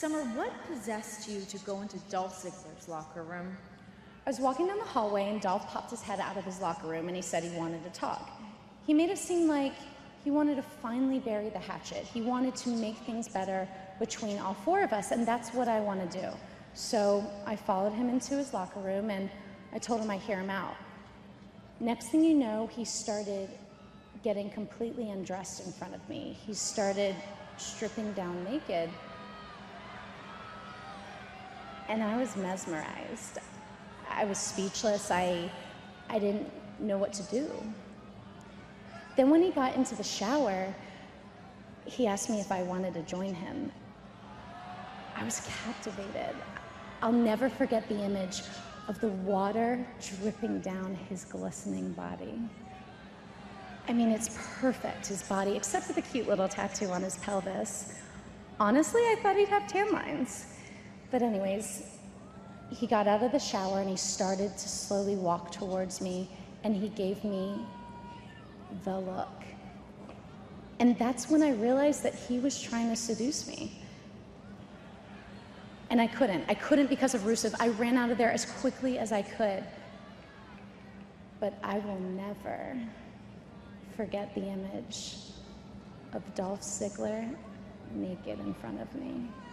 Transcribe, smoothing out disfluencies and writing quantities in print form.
Summer, what possessed you to go into Dolph Ziggler's locker room? I was walking down the hallway and Dolph popped his head out of his locker room and he said he wanted to talk. He made it seem like he wanted to finally bury the hatchet. He wanted to make things better between all four of us, and that's what I want to do. So I followed him into his locker room and I told him I'd hear him out. Next thing you know, he started getting completely undressed in front of me. He started stripping down naked. And I was mesmerized. I was speechless. I didn't know what to do. Then when he got into the shower, he asked me if I wanted to join him. I was captivated. I'll never forget the image of the water dripping down his glistening body. I mean, it's perfect, his body, except for the cute little tattoo on his pelvis. Honestly, I thought he'd have tan lines. But anyways, he got out of the shower and he started to slowly walk towards me, and he gave me the look. And that's when I realized that he was trying to seduce me. And I couldn't because of Rusev. I ran out of there as quickly as I could. But I will never forget the image of Dolph Ziggler naked in front of me.